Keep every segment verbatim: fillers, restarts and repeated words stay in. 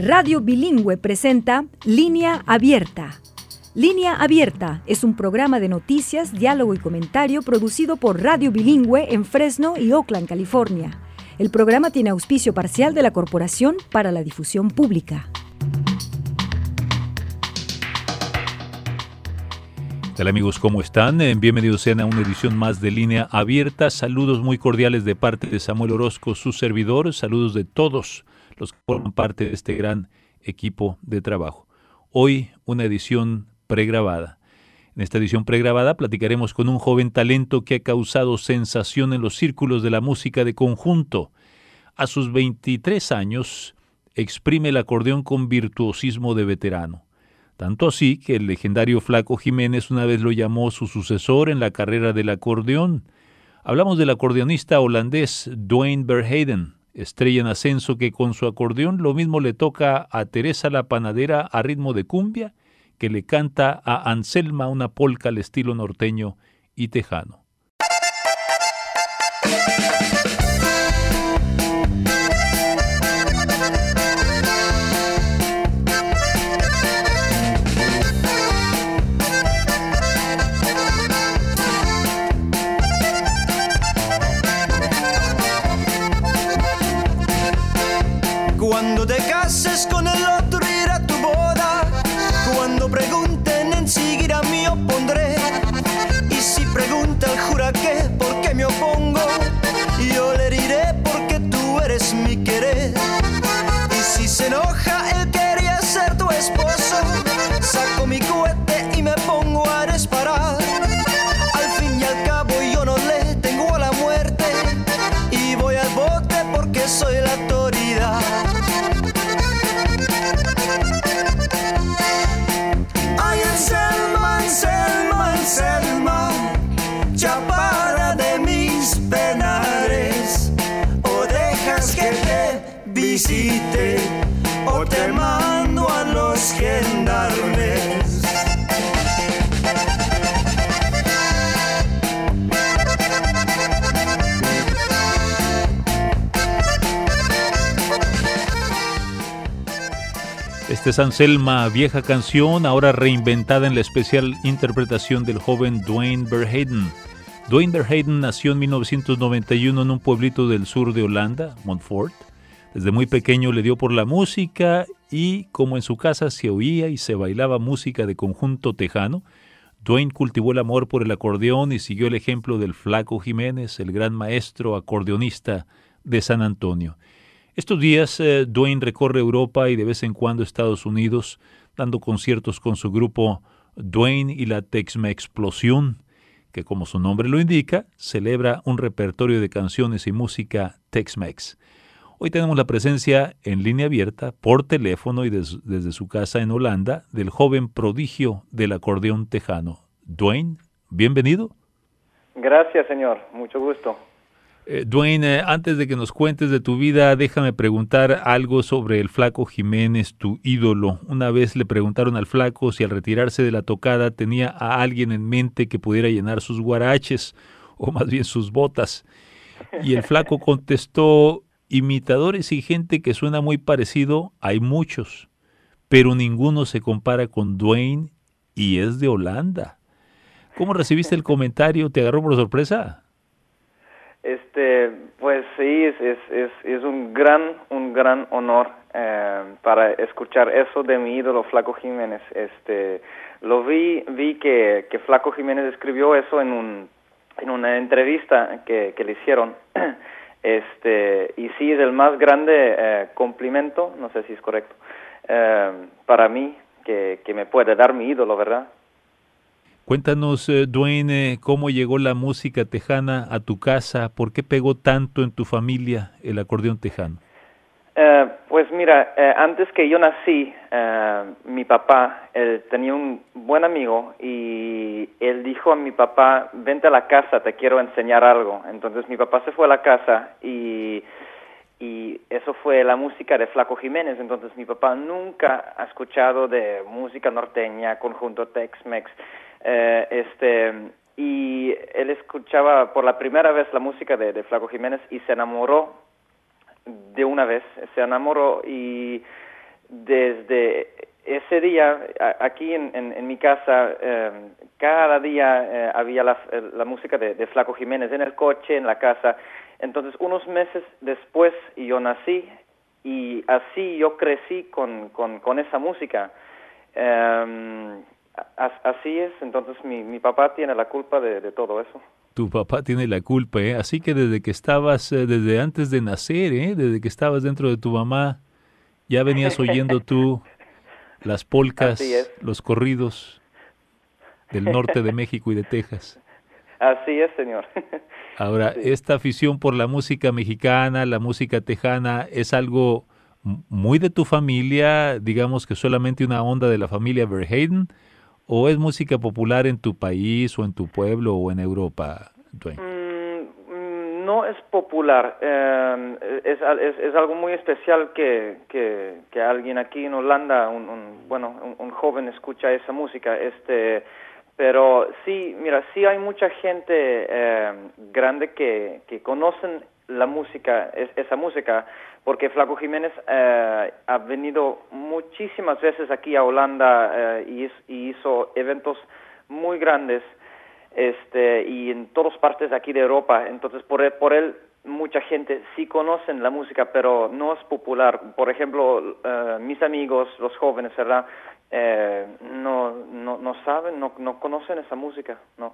Radio Bilingüe presenta Línea Abierta. Línea Abierta es un programa de noticias, diálogo y comentario producido por Radio Bilingüe en Fresno y Oakland, California. El programa tiene auspicio parcial de la Corporación para la Difusión Pública. Hola amigos, ¿cómo están? Bienvenidos sean a una edición más de Línea Abierta. Saludos muy cordiales de parte de Samuel Orozco, su servidor. Saludos de todos los que forman parte de este gran equipo de trabajo. Hoy una edición pregrabada. En esta edición pregrabada platicaremos con un joven talento que ha causado sensación en los círculos de la música de conjunto. A sus veintitrés años exprime el acordeón con virtuosismo de veterano. Tanto así que el legendario Flaco Jiménez una vez lo llamó su sucesor en la carrera del acordeón. Hablamos del acordeonista holandés Dwayne Verheyden, estrella en ascenso que con su acordeón lo mismo le toca a Teresa la panadera a ritmo de cumbia que le canta a Anselma una polca al estilo norteño y tejano. Cuando te cases con el otro irá tu boda. Cuando pregunten enseguida me opondré. Y si pregunta el juraqué por qué me opongo, yo le diré porque tú eres mi querer. Y si se enoja él quería ser tu esposo, saco mi cohete y me pongo a disparar. Al fin y al cabo yo no le tengo a la muerte y voy al bote porque soy la autoridad. Anselma, Anselma, Anselma, chaparra de mis penares, o dejas que te visite, o te mando a los gendarmes. Esta es Anselma, vieja canción, ahora reinventada en la especial interpretación del joven Dwayne Verheyden. Dwayne Verheyden nació en mil novecientos noventa y uno en un pueblito del sur de Holanda, Montfort. Desde muy pequeño le dio por la música y, como en su casa se oía y se bailaba música de conjunto tejano, Dwayne cultivó el amor por el acordeón y siguió el ejemplo del Flaco Jiménez, el gran maestro acordeonista de San Antonio. Estos días eh, Dwayne recorre Europa y de vez en cuando Estados Unidos, dando conciertos con su grupo Dwayne y la Tex-Mexplosión, que como su nombre lo indica, celebra un repertorio de canciones y música Tex-Mex. Hoy tenemos la presencia en línea abierta, por teléfono y des, desde su casa en Holanda, del joven prodigio del acordeón tejano. Dwayne, bienvenido. Gracias, señor. Mucho gusto. Eh, Dwayne, eh, antes de que nos cuentes de tu vida, déjame preguntar algo sobre el Flaco Jiménez, tu ídolo. Una vez le preguntaron al Flaco si al retirarse de la tocada tenía a alguien en mente que pudiera llenar sus guaraches, o más bien sus botas. Y el Flaco contestó, imitadores y gente que suena muy parecido, hay muchos, pero ninguno se compara con Dwayne y es de Holanda. ¿Cómo recibiste el comentario? ¿Te agarró por sorpresa? Este, pues sí, es, es, es, es un gran, un gran honor eh, para escuchar eso de mi ídolo Flaco Jiménez. Este, lo vi, vi que, que Flaco Jiménez escribió eso en un, en una entrevista que, que le hicieron. Este, y sí, es el más grande eh, complimento, no sé si es correcto, eh, para mí, que, que me puede dar mi ídolo, ¿verdad? Cuéntanos, eh, Dwayne, cómo llegó la música tejana a tu casa, por qué pegó tanto en tu familia el acordeón tejano. Eh, pues mira, eh, antes que yo nací, eh, mi papá, él tenía un buen amigo y él dijo a mi papá, vente a la casa, te quiero enseñar algo. Entonces mi papá se fue a la casa y, y eso fue la música de Flaco Jiménez. Entonces mi papá nunca ha escuchado de música norteña, conjunto Tex-Mex, eh, este, y él escuchaba por la primera vez la música de, de Flaco Jiménez y se enamoró de una vez, se enamoró y desde ese día, aquí en, en, en mi casa, eh, cada día eh, había la, la música de, de Flaco Jiménez en el coche, en la casa. Entonces, unos meses después yo nací y así yo crecí con, con, con esa música. Eh, así es, entonces mi, mi papá tiene la culpa de, de todo eso. Tu papá tiene la culpa, ¿eh? Así que desde que estabas, eh, desde antes de nacer, ¿eh? Desde que estabas dentro de tu mamá, ya venías oyendo tú las polcas, los corridos del norte de México y de Texas. Así es, señor. Ahora, sí. Esta afición por la música mexicana, la música tejana, ¿es algo muy de tu familia, digamos que solamente una onda de la familia Verheiden, o es música popular en tu país o en tu pueblo o en Europa, Dwayne? Mm, no es popular, eh, es, es, es algo muy especial que, que, que alguien aquí en Holanda, un, un, bueno, un, un joven escucha esa música, este... Pero sí, mira, sí hay mucha gente eh, grande que, que conocen la música, es, esa música, porque Flaco Jiménez eh, ha venido muchísimas veces aquí a Holanda eh, y, y hizo eventos muy grandes, este, y en todas partes aquí de Europa. Entonces, por él, por él mucha gente sí conocen la música, pero no es popular. Por ejemplo, eh, mis amigos, los jóvenes, ¿verdad? Eh, no, no, no saben, no, no conocen esa música, no.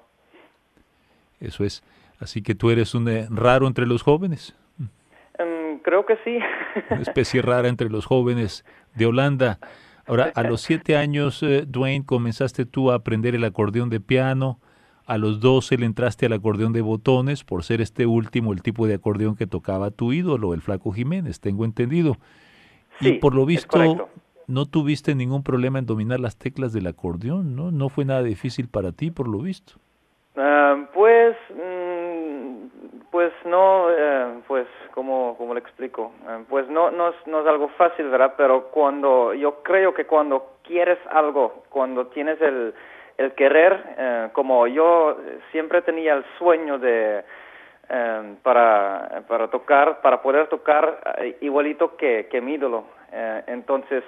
Eso es. Así que tú eres un eh, raro entre los jóvenes. Um, creo que sí. Una especie rara entre los jóvenes de Holanda. Ahora, a los siete años, eh, Dwayne, comenzaste tú a aprender el acordeón de piano. A los doce le entraste al acordeón de botones, por ser este último el tipo de acordeón que tocaba tu ídolo, el Flaco Jiménez, tengo entendido. Sí, y por lo visto, es correcto. no tuviste ningún problema en dominar las teclas del acordeón, ¿no? No fue nada difícil para ti, por lo visto. Uh, pues, mm, pues no, uh, pues, como, como le explico, uh, pues no, no es, no es algo fácil, ¿verdad? Pero cuando, yo creo que cuando quieres algo, cuando tienes el, el querer, uh, como yo siempre tenía el sueño de, uh, para, para tocar, para poder tocar uh, igualito que, que mi ídolo, uh, entonces,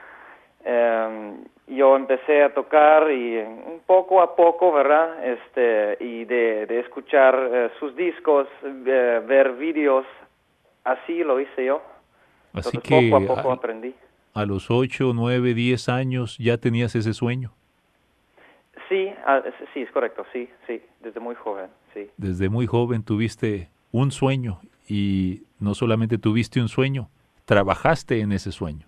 Um, yo empecé a tocar y un poco a poco, ¿verdad? Este, y de, de escuchar uh, sus discos, uh, ver vídeos, así lo hice yo. Así Entonces, que poco a poco a, aprendí. A los ocho, nueve, diez años ya tenías ese sueño. Sí, uh, sí, es correcto, sí, sí, desde muy joven, sí. Desde muy joven tuviste un sueño y no solamente tuviste un sueño, trabajaste en ese sueño.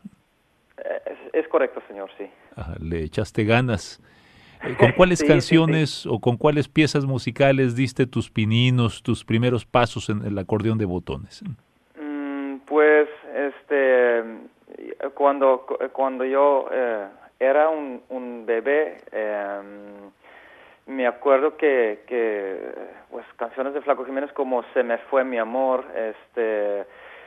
Es correcto, señor, sí. Ajá, le echaste ganas. ¿Con cuáles sí, canciones sí, sí. o con cuáles piezas musicales diste tus pininos, tus primeros pasos en el acordeón de botones? Mm, pues, este, cuando cuando yo eh, era un, un bebé, eh, me acuerdo que, que, pues, canciones de Flaco Jiménez como Se me fue mi amor, este...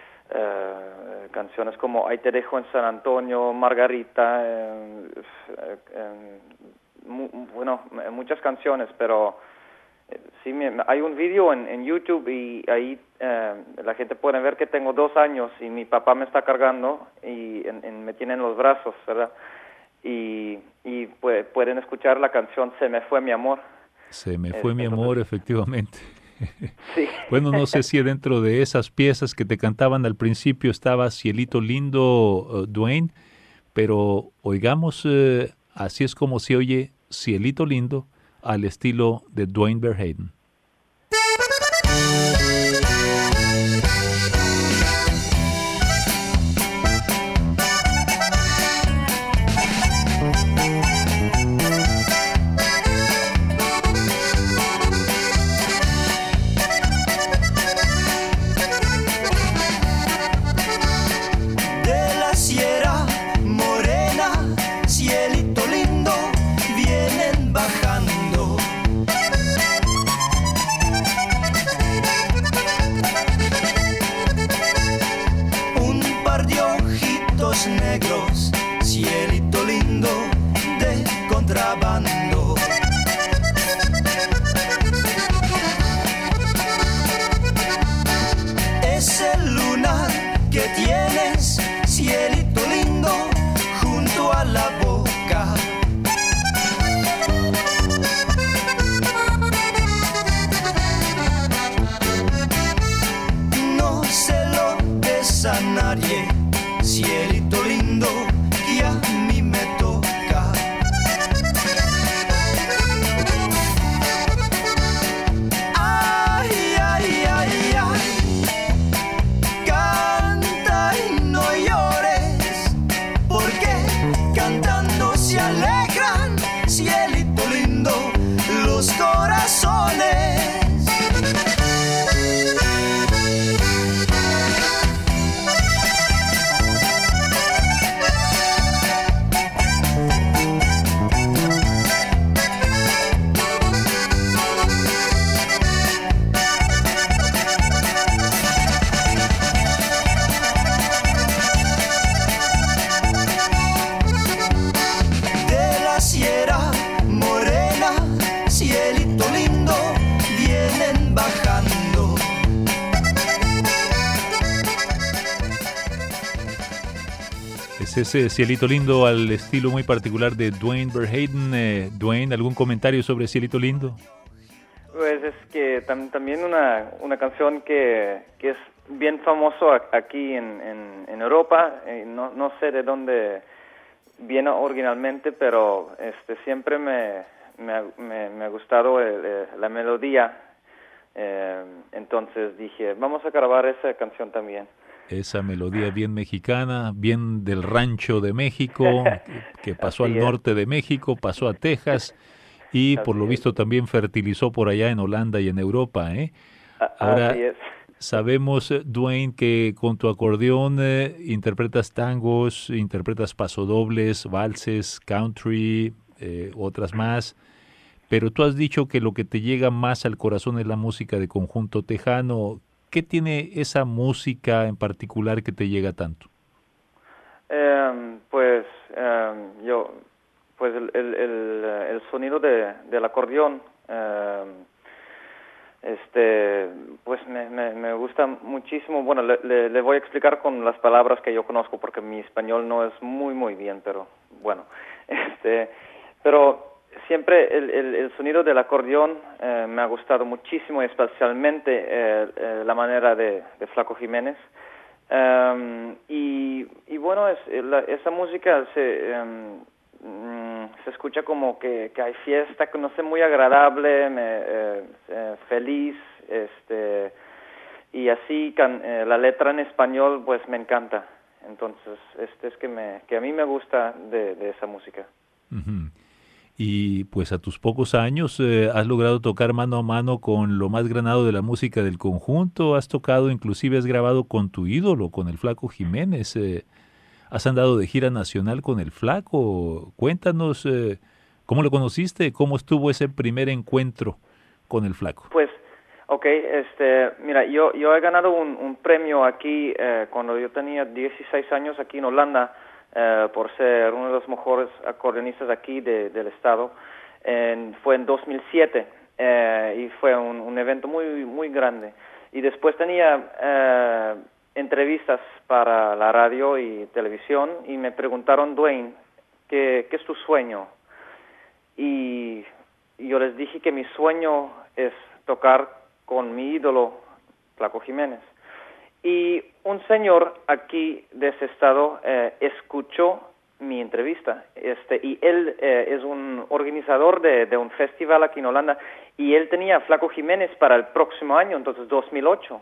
Uh, canciones como Ahí te dejo en San Antonio, Margarita, eh, eh, eh, mu, bueno, muchas canciones, pero eh, sí, me, hay un video en, en YouTube y ahí eh, la gente puede ver que tengo dos años y mi papá me está cargando y en, en, me tiene en los brazos, ¿verdad? Y, y pues, pueden escuchar la canción Se me fue mi amor. Se me fue eh, mi entonces, amor, efectivamente. Sí. Bueno, no sé si dentro de esas piezas que te cantaban al principio estaba Cielito Lindo, uh, Dwayne, pero oigamos, uh, así es como se oye Cielito Lindo al estilo de Dwayne Verheiden. Vienen bajando los corazones. Ese Cielito Lindo al estilo muy particular de Dwayne Verheyden. Eh, Dwayne, ¿algún comentario sobre Cielito Lindo? Pues es que tam, también una, una canción que, que es bien famoso aquí en, en, en Europa. Eh, no, no sé de dónde viene originalmente, pero este siempre me, me, ha, me, me ha gustado el, el, la melodía. Eh, entonces dije, vamos a grabar esa canción también. Esa melodía bien mexicana, bien del rancho de México, que pasó al norte de México, pasó a Texas y por lo visto también fertilizó por allá en Holanda y en Europa, ¿eh? Ahora, sabemos, Dwayne, que con tu acordeón eh, interpretas tangos, interpretas pasodobles, valses, country, eh, otras más, pero tú has dicho que lo que te llega más al corazón es la música de conjunto tejano. ¿Qué tiene esa música en particular que te llega tanto? Eh, pues eh, yo, pues el, el, el, el sonido de, del acordeón, eh, este, pues me, me, me gusta muchísimo. Bueno, le, le, le voy a explicar con las palabras que yo conozco porque mi español no es muy muy bien, pero bueno, este, pero siempre el, el, el sonido del acordeón eh, me ha gustado muchísimo, especialmente eh, eh, la manera de, de Flaco Jiménez. Um, y, y bueno, es, la, esa música se, um, se escucha como que, que hay fiesta, que no sé, muy agradable, me, eh, eh, feliz, este, y así can, eh, la letra en español pues me encanta. Entonces, este es que, me, que a mí me gusta de, de esa música. Uh-huh. Y pues a tus pocos años eh, has logrado tocar mano a mano con lo más granado de la música del conjunto, has tocado, inclusive has grabado con tu ídolo, con el Flaco Jiménez, eh, has andado de gira nacional con el Flaco. Cuéntanos eh, cómo lo conociste, cómo estuvo ese primer encuentro con el Flaco. Pues, ok, este, mira, yo, yo he ganado un, un premio aquí eh, cuando yo tenía dieciséis años aquí en Holanda, Uh, por ser uno de los mejores acordeonistas aquí de, del estado. En, fue en dos mil siete uh, y fue un, un evento muy muy grande. Y después tenía uh, entrevistas para la radio y televisión y me preguntaron, Dwayne, ¿qué, qué es tu sueño? Y yo les dije que mi sueño es tocar con mi ídolo, Flaco Jiménez. Y un señor aquí de ese estado eh, escuchó mi entrevista, este, y él eh, es un organizador de, de un festival aquí en Holanda, y él tenía a Flaco Jiménez para el próximo año, entonces dos mil ocho,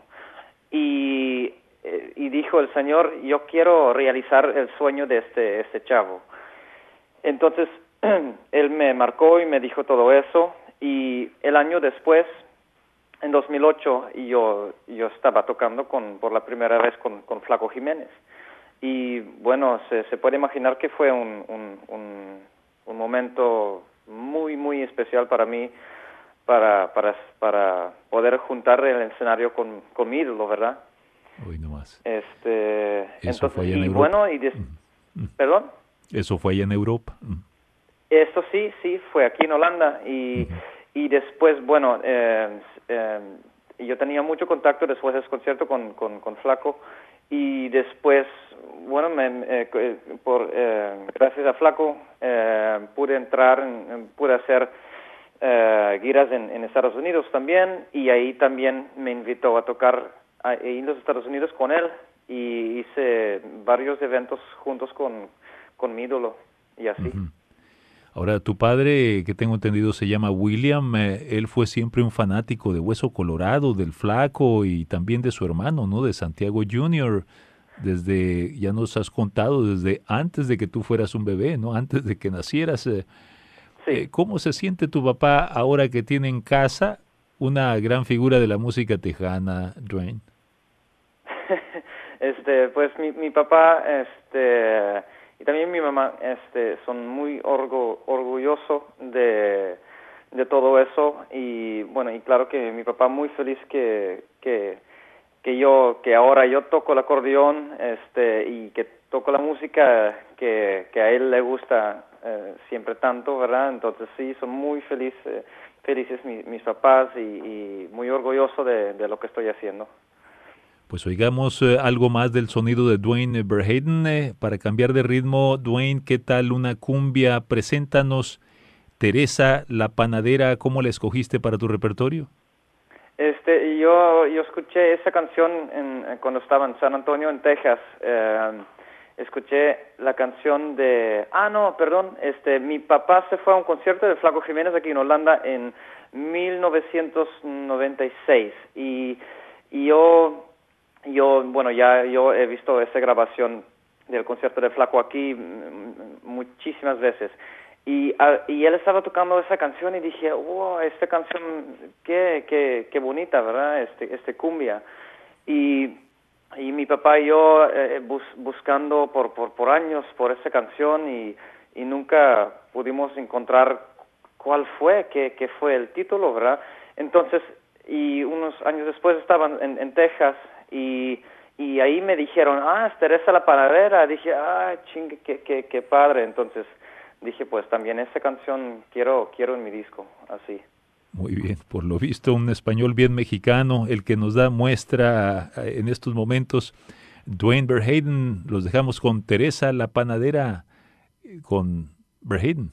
y, eh, y dijo el señor, yo quiero realizar el sueño de este, este chavo. Entonces, él me marcó y me dijo todo eso, y el año después, en dos mil ocho, yo yo estaba tocando con por la primera vez con, con Flaco Jiménez. Y bueno, se, se puede imaginar que fue un, un, un, un momento muy, muy especial para mí, para para para poder juntar el escenario con, con mi ídolo, ¿verdad? Uy, no más. Este, Eso entonces, fue allá en y Europa. bueno, y des, mm. ¿Perdón? Eso fue allá en Europa. Mm. Esto sí, sí, fue aquí en Holanda. Y, uh-huh. y después, bueno, eh, eh, yo tenía mucho contacto después de ese concierto con, con, con Flaco, y después, bueno, me, eh, por eh, gracias a Flaco eh, pude entrar, en, pude hacer eh, giras en, en Estados Unidos también, y ahí también me invitó a tocar ahí en los Estados Unidos con él, y hice varios eventos juntos con, con mi ídolo, y así. Uh-huh. Ahora, tu padre, que tengo entendido, se llama William, eh, él fue siempre un fanático de Hueso Colorado, del Flaco y también de su hermano, ¿no? De Santiago junior Desde, ya nos has contado, desde antes de que tú fueras un bebé, ¿no? Antes de que nacieras. Eh, Sí. Eh, ¿Cómo se siente tu papá ahora que tiene en casa una gran figura de la música tejana, Dwayne? este, pues mi, mi papá, este, y también mi mamá, este, son muy orgo, orgullosos de, de todo eso, y bueno, y claro que mi papá muy feliz que, que, que yo, que ahora yo toco el acordeón, este, y que toco la música que, que a él le gusta eh, siempre tanto, ¿verdad? Entonces sí, son muy felices, eh, felices mis, mis papás y, y muy orgulloso de, de lo que estoy haciendo. Pues oigamos eh, algo más del sonido de Dwayne Verheyden. Eh, para cambiar de ritmo, Dwayne, ¿qué tal una cumbia? Preséntanos, Teresa, la panadera, ¿cómo la escogiste para tu repertorio? Este, yo, yo escuché esa canción en, cuando estaba en San Antonio, en Texas. Eh, escuché la canción de... Ah, no, perdón. Este, mi papá se fue a un concierto de Flaco Jiménez aquí en Holanda en mil novecientos noventa y seis. Y, y yo, yo, bueno, ya yo he visto esa grabación del concierto de Flaco aquí muchísimas veces. Y, uh, y él estaba tocando esa canción y dije, wow, esta canción, qué, qué, qué bonita, ¿verdad? Este, este cumbia. Y, y mi papá y yo eh, bus, buscando por, por, por años por esa canción y, y nunca pudimos encontrar cuál fue, qué, qué fue el título, ¿verdad? Entonces, y unos años después estaban en, en Texas y, y ahí me dijeron, ah, es Teresa la Panadera. Dije, ah, ching, qué, qué, qué padre. Entonces dije, pues también esa canción quiero quiero en mi disco, así. Muy bien, por lo visto un español bien mexicano, el que nos da muestra eh, en estos momentos. Dwayne Verheyden, los dejamos con Teresa la Panadera, eh, con Verheyden.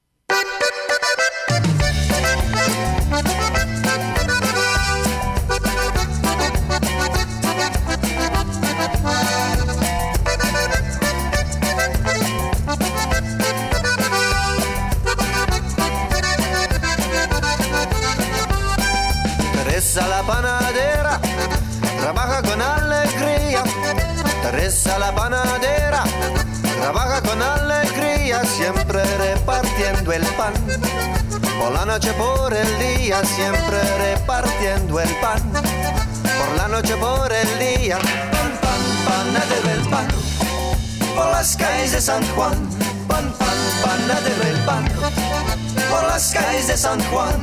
Teresa la panadera trabaja con alegría. Teresa la panadera trabaja con alegría, siempre repartiendo el pan. Por la noche, por el día, siempre repartiendo el pan. Por la noche, por el día, pan, pan, panadero el pan. Por las calles de San Juan, pan, pan, panadero el pan. Por las calles de San Juan.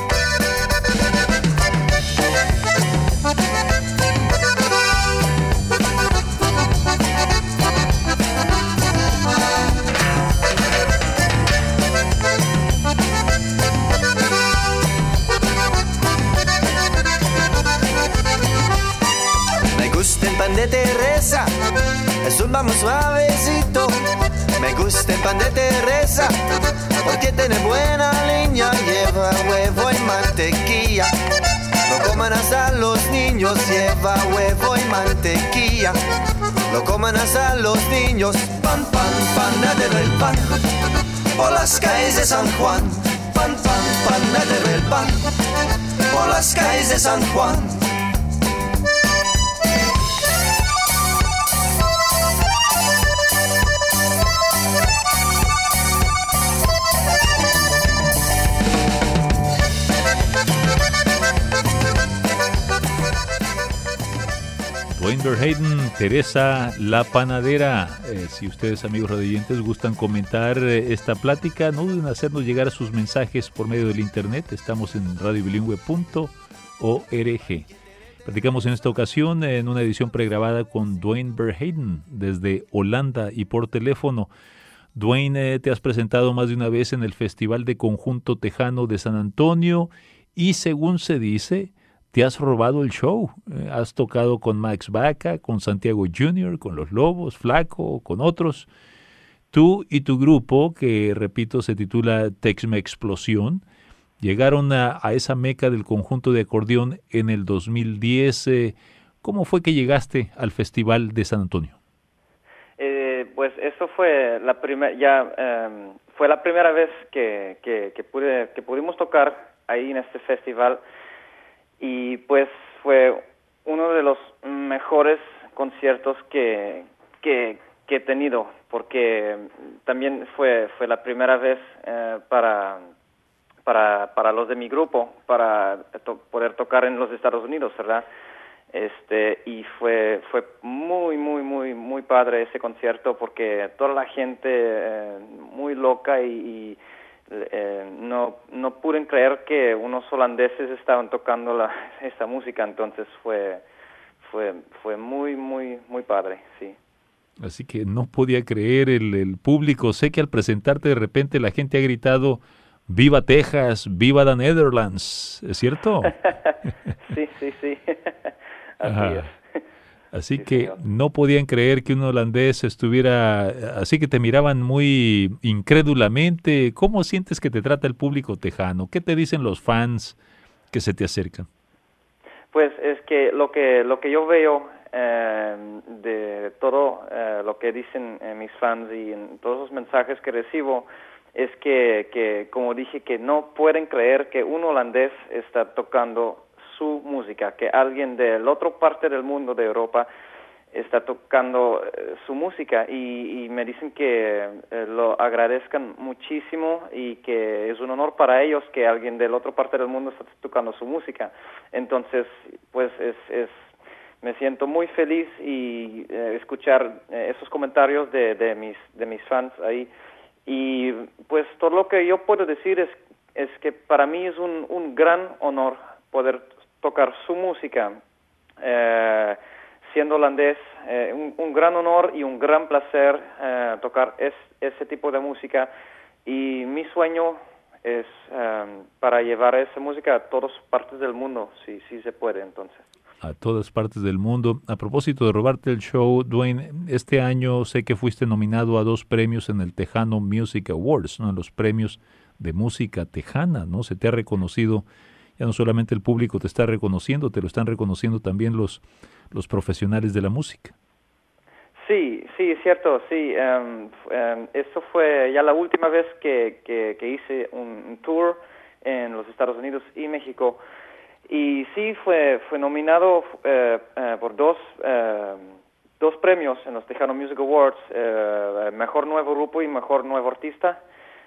Me gusta el pan de Teresa, es un pan muy suavecito. Me gusta el pan de Teresa, porque tiene buena línea, lleva huevo y mantequilla. Lo comen hasta los niños, lleva huevo y mantequilla. Lo comen hasta los niños. Pan, pan, panadero el pan. Por las calles de San Juan. Pan, pan, panadero el pan. Por las calles de San Juan. Dwayne Verheyden, Teresa la Panadera. Eh, si ustedes, amigos radioyentes, gustan comentar eh, esta plática, no duden en hacernos llegar sus mensajes por medio del internet. Estamos en radio bilingüe punto org. Platicamos en esta ocasión en una edición pregrabada con Dwayne Verheyden desde Holanda y por teléfono. Dwayne, eh, te has presentado más de una vez en el Festival de Conjunto Tejano de San Antonio y, según se dice, te has robado el show. Eh, has tocado con Max Baca, con Santiago junior, con Los Lobos, Flaco, con otros. Tú y tu grupo, que repito se titula Texme Explosión, llegaron a, a esa meca del conjunto de acordeón en el dos mil diez. Eh, ¿Cómo fue que llegaste al Festival de San Antonio? Eh, pues eso fue la primera, ya um, fue la primera vez que que, que pude que pudimos tocar ahí en este festival. Y pues fue uno de los mejores conciertos que, que, que he tenido, porque también fue fue la primera vez eh, para para para los de mi grupo para to- poder tocar en los Estados Unidos, ¿verdad? Este y fue fue muy muy muy muy padre ese concierto, porque toda la gente eh, muy loca y, y eh, no no pude creer que unos holandeses estaban tocando la esta música, entonces fue fue fue muy muy muy padre, sí. Así que no podía creer el, el público. Sé que al presentarte de repente la gente ha gritado ¡Viva Texas! ¡Viva the Netherlands! ¿Es cierto? Sí, sí, sí. Así Ajá. es. Así Sí, que señor. no podían creer que un holandés estuviera... Así que te miraban muy incrédulamente. ¿Cómo sientes que te trata el público tejano? ¿Qué te dicen los fans que se te acercan? Pues es que lo que lo que yo veo eh, de todo eh, lo que dicen eh, mis fans y en todos los mensajes que recibo es que, que, como dije, que no pueden creer que un holandés está tocando su música, que alguien de la otra parte del mundo, de Europa, está tocando eh, su música, y, y me dicen que eh, lo agradezcan muchísimo y que es un honor para ellos que alguien de la otra parte del mundo está tocando su música. Entonces, pues es, es me siento muy feliz y eh, escuchar eh, esos comentarios de, de mis de mis fans ahí. Y pues todo lo que yo puedo decir es es que para mí es un, un gran honor poder tocar su música eh, siendo holandés, eh, un, un gran honor y un gran placer eh, tocar es, ese tipo de música, y mi sueño es eh, para llevar esa música a todas partes del mundo, si, si se puede, entonces. A todas partes del mundo. A propósito de robarte el show, Dwayne, este año sé que fuiste nominado a dos premios en el Tejano Music Awards, ¿no? En los premios de música tejana, ¿no? Se te ha reconocido, ya no solamente el público te está reconociendo, te lo están reconociendo también los, los profesionales de la música. Sí, sí, es cierto, sí. Um, um, eso fue ya la última vez que, que, que hice un, un tour en los Estados Unidos y México. Y sí, fue fue nominado eh, eh, por dos eh, dos premios en los Tejano Music Awards, eh, Mejor Nuevo Grupo y Mejor Nuevo Artista.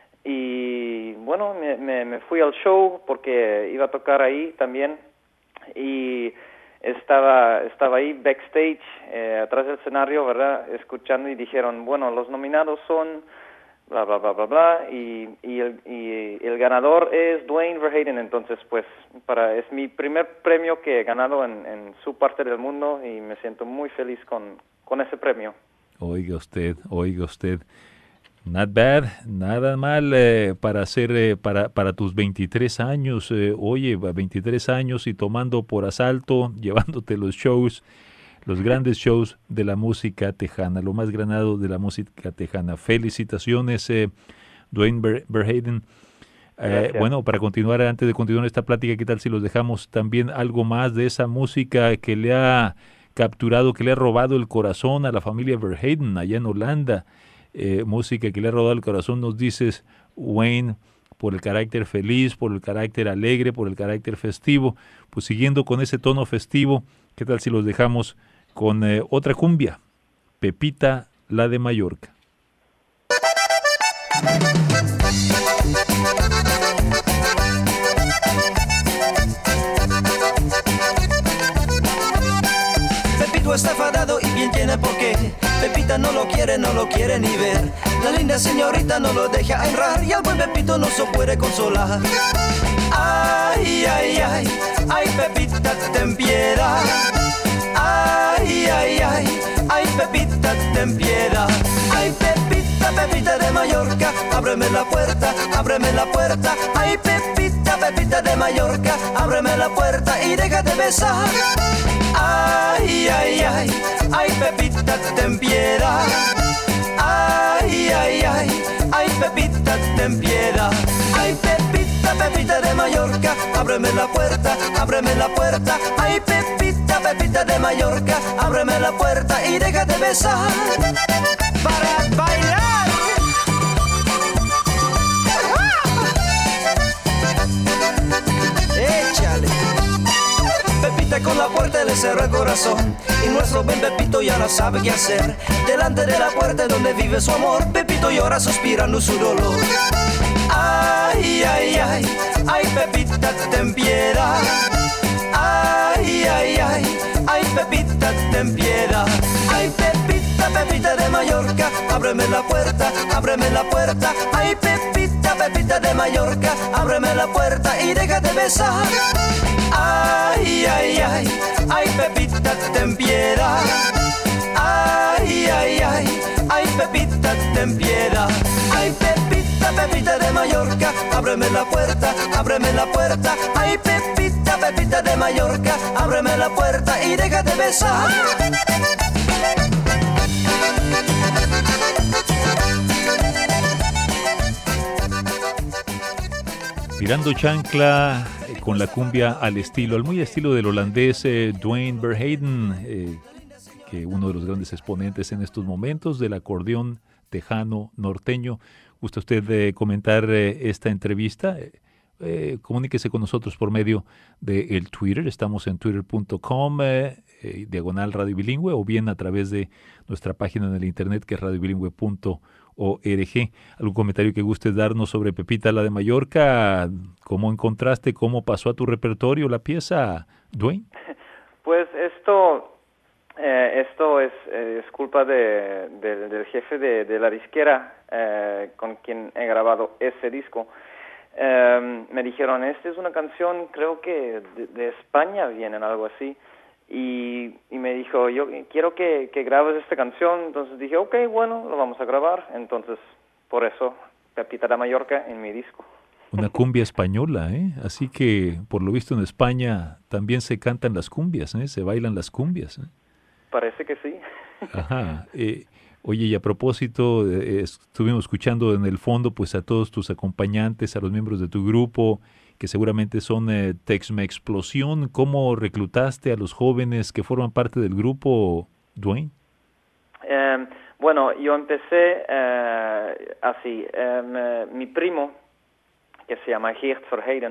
Y bueno, me, me, me fui al show porque iba a tocar ahí también, y estaba estaba ahí backstage, eh, atrás del escenario, ¿verdad?, escuchando, y dijeron, bueno, los nominados son bla, bla, bla, bla, bla, y, y, el, y el ganador es Dwayne Verheyden. Entonces, pues, para es mi primer premio que he ganado en, en su parte del mundo, y me siento muy feliz con, con ese premio. Oiga usted, oiga usted. Not bad, nada mal eh, para hacer eh, para para tus veintitrés años. Eh, oye, veintitrés años y tomando por asalto, llevándote los shows, los grandes shows de la música tejana, lo más granado de la música tejana. Felicitaciones, eh, Dwayne Ber- Verheyden. Eh, bueno, para continuar, antes de continuar esta plática, ¿qué tal si los dejamos también algo más de esa música que le ha capturado, que le ha robado el corazón a la familia Verheyden allá en Holanda? Eh, música que le ha robado el corazón, nos dices, Wayne, por el carácter feliz, por el carácter alegre, por el carácter festivo. Pues siguiendo con ese tono festivo, ¿qué tal si los dejamos con eh, otra cumbia? Pepita, la de Mallorca. Pepito está enfadado y bien tiene por qué. Pepita no lo quiere, no lo quiere ni ver. La linda señorita no lo deja entrar, y al buen Pepito no se puede consolar. Ay, ay, ay, ay, Pepita, ten piedad. Ay, ay, ay, ay, Pepita, ten piedad. Ay, Pepita, Pepita de Mallorca, ábreme la puerta, ábreme la puerta. Ay, Pepita, Pepita de Mallorca, ábreme la puerta y déjate besar. Ay, ay, ay, ay, Pepita, ten piedad. Ay, ay, ay, ay, Pepita, ten piedad. Ay, Pepita, Pepita de Mallorca, ábreme la puerta, ábreme la puerta. Ay, Pepita, Pepita de Mallorca, ábreme la puerta y déjate besar. Para bailar. Échale. Pepita entré con la puerta y le cerré el corazón. Y nuestro buen Pepito ya no sabe qué hacer. Delante de la puerta donde vive su amor, Pepito llora suspirando su dolor. Ay, ay, ay, ay, Pepita, ten piedad. Ay, ay, ay, ay, Pepita, ten piedad. Ay, Pepita, Pepita de Mallorca, ábreme la puerta, ábreme la puerta. Ay, Pepita, Pepita de Mallorca, ábreme la puerta y déjate besar. Ay, ay, ay, ay, Pepita, ten piedad. Ay, ay, ay, ay, Pepita, ten piedad. Ay, Pepita, Pepita de Mallorca, ábreme la puerta, ábreme la puerta. Ay, Pepita, Pepita de Mallorca, ábreme la puerta y déjate besar. Tirando chancla eh, con la cumbia al estilo, al muy estilo del holandés eh, Dwayne Verheyden, eh, que uno de los grandes exponentes en estos momentos del acordeón tejano norteño. ¿Gusta usted eh, comentar eh, esta entrevista? Eh, eh, comuníquese con nosotros por medio del Twitter. Estamos en twitter punto com, eh, eh, diagonal Radio Bilingüe, o bien a través de nuestra página en el internet, que es radio bilingüe punto org. ¿Algún comentario que gustes darnos sobre Pepita la de Mallorca? ¿Cómo encontraste, cómo pasó a tu repertorio la pieza, Dwayne? Pues esto... Eh, esto es, eh, es culpa de, de, del jefe de, de la disquera eh, con quien he grabado ese disco. Eh, me dijeron, esta es una canción, creo que de, de España vienen, algo así. Y, y me dijo, yo quiero que, que grabes esta canción. Entonces dije, ok, bueno, lo vamos a grabar. Entonces, por eso, Pepita de Mallorca en mi disco. Una cumbia española, ¿eh? Así que, por lo visto en España, también se cantan las cumbias, ¿eh? Se bailan las cumbias, ¿eh? Parece que sí. Ajá. Eh, oye, y a propósito, eh, estuvimos escuchando en el fondo pues a todos tus acompañantes, a los miembros de tu grupo, que seguramente son eh, Texmexplosión. ¿Cómo reclutaste a los jóvenes que forman parte del grupo, Dwayne? Eh, bueno, yo empecé eh, así. Eh, mi primo, que se llama Geert Verheyden,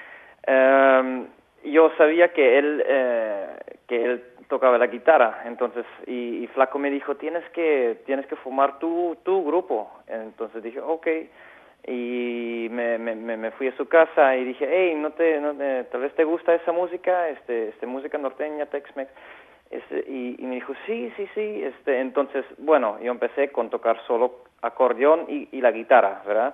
eh, yo sabía que él, eh, que él tocaba la guitarra, entonces, y, y Flaco me dijo, tienes que tienes que formar tu, tu grupo. Entonces dije, ok, y me, me, me fui a su casa y dije, hey, no te, no te, tal vez te gusta esa música, este, este música norteña, Tex-Mex, este, y, y me dijo, sí, sí, sí, este, entonces, bueno, yo empecé con tocar solo acordeón y, y la guitarra, ¿verdad?